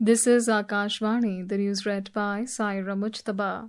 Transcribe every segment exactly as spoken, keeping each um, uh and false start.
This is Akashvani, the news read by Saira Mujtaba.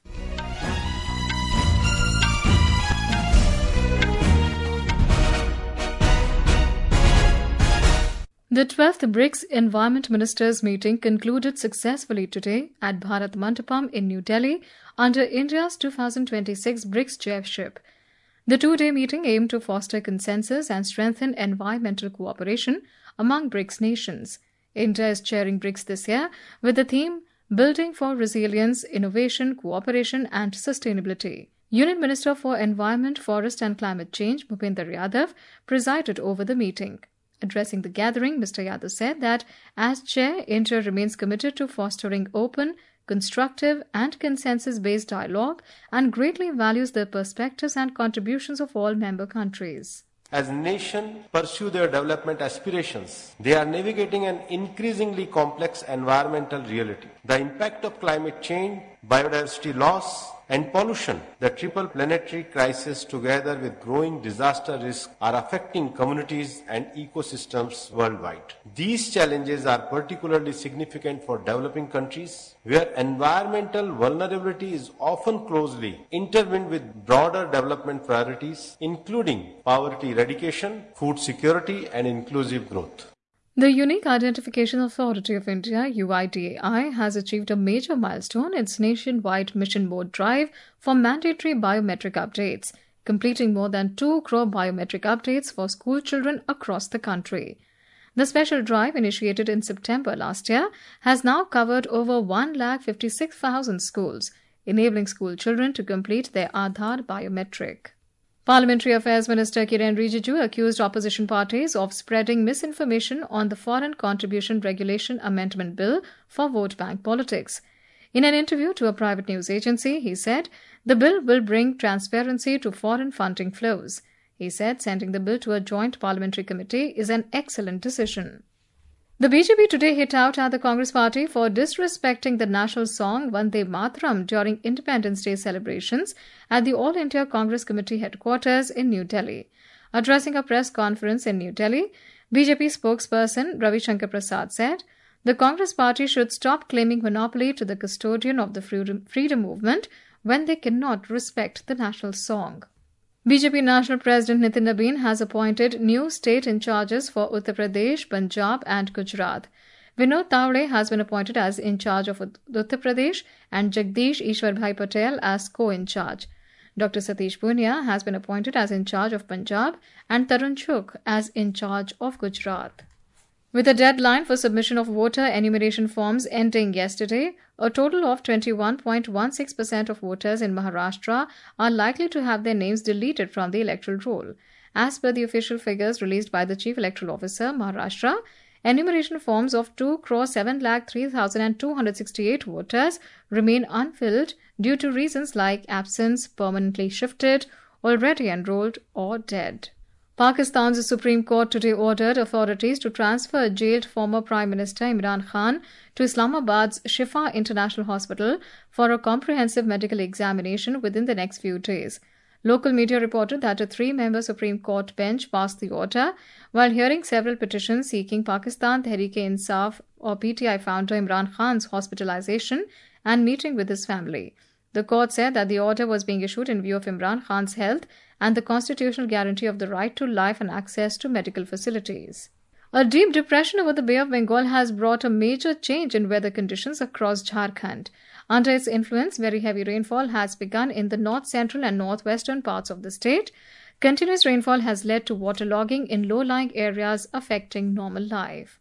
The twelfth BRICS Environment Ministers meeting concluded successfully today at Bharat Mandapam in New Delhi under India's two thousand twenty-six BRICS chairship. The two-day meeting aimed to foster consensus and strengthen environmental cooperation among BRICS nations. India is chairing BRICS this year with the theme Building for Resilience, Innovation, Cooperation and Sustainability. Union Minister for Environment, Forest and Climate Change, Bhupender Yadav, presided over the meeting. Addressing the gathering, Mister Yadav said that as chair, India remains committed to fostering open, constructive and consensus-based dialogue and greatly values the perspectives and contributions of all member countries. As nations pursue their development aspirations, they are navigating an increasingly complex environmental reality. The impact of climate change, biodiversity loss, and pollution, the triple planetary crisis together with growing disaster risk are affecting communities and ecosystems worldwide. These challenges are particularly significant for developing countries where environmental vulnerability is often closely intertwined with broader development priorities, including poverty eradication, food security, and inclusive growth. The Unique Identification Authority of India, U I D A I, has achieved a major milestone in its nationwide mission mode drive for mandatory biometric updates, completing more than two crore biometric updates for school children across the country. The special drive, initiated in September last year, has now covered over one lakh fifty-six thousand schools, enabling school children to complete their Aadhaar biometric. Parliamentary Affairs Minister Kiren Rijiju accused opposition parties of spreading misinformation on the Foreign Contribution Regulation Amendment Bill for vote bank politics. In an interview to a private news agency, he said the bill will bring transparency to foreign funding flows. He said sending the bill to a joint parliamentary committee is an excellent decision. The B J P today hit out at the Congress party for disrespecting the national song Vande Mataram during Independence Day celebrations at the All India Congress Committee headquarters in New Delhi. Addressing a press conference in New Delhi, B J P spokesperson Ravi Shankar Prasad said, the Congress party should stop claiming monopoly to the custodian of the freedom, freedom movement when they cannot respect the national song. B J P National President Nitin Nabin has appointed new state in charges for Uttar Pradesh, Punjab and Gujarat. Vinod Tawde has been appointed as in charge of Uttar Pradesh and Jagdish Ishwarbhai Patel as co-in charge. Doctor Satish Punia has been appointed as in charge of Punjab and Tarun Chugh as in charge of Gujarat. With a deadline for submission of voter enumeration forms ending yesterday, a total of twenty-one point one six percent of voters in Maharashtra are likely to have their names deleted from the electoral roll. As per the official figures released by the Chief Electoral Officer, Maharashtra, enumeration forms of two crore seven lakh three thousand two hundred sixty-eight voters remain unfilled due to reasons like absence, permanently shifted, already enrolled or dead. Pakistan's Supreme Court today ordered authorities to transfer jailed former Prime Minister Imran Khan to Islamabad's Shifa International Hospital for a comprehensive medical examination within the next few days. Local media reported that a three-member Supreme Court bench passed the order while hearing several petitions seeking Pakistan Tehreek-e-Insaf or P T I founder Imran Khan's hospitalization and meeting with his family. The court said that the order was being issued in view of Imran Khan's health and the constitutional guarantee of the right to life and access to medical facilities. A deep depression over the Bay of Bengal has brought a major change in weather conditions across Jharkhand. Under its influence, very heavy rainfall has begun in the north-central and northwestern parts of the state. Continuous rainfall has led to waterlogging in low-lying areas affecting normal life.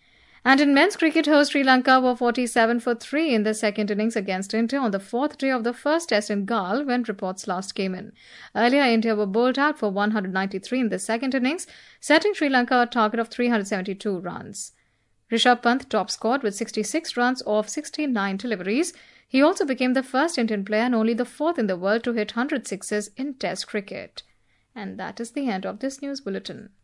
And in men's cricket, host Sri Lanka were forty-seven for three in the second innings against India on the fourth day of the first test in Galle when reports last came in. Earlier, India were bowled out for one hundred ninety-three in the second innings, setting Sri Lanka a target of three hundred seventy-two runs. Rishabh Pant top scored with sixty-six runs off sixty-nine deliveries. He also became the first Indian player and only the fourth in the world to hit one hundred sixes in Test cricket. And that is the end of this news bulletin.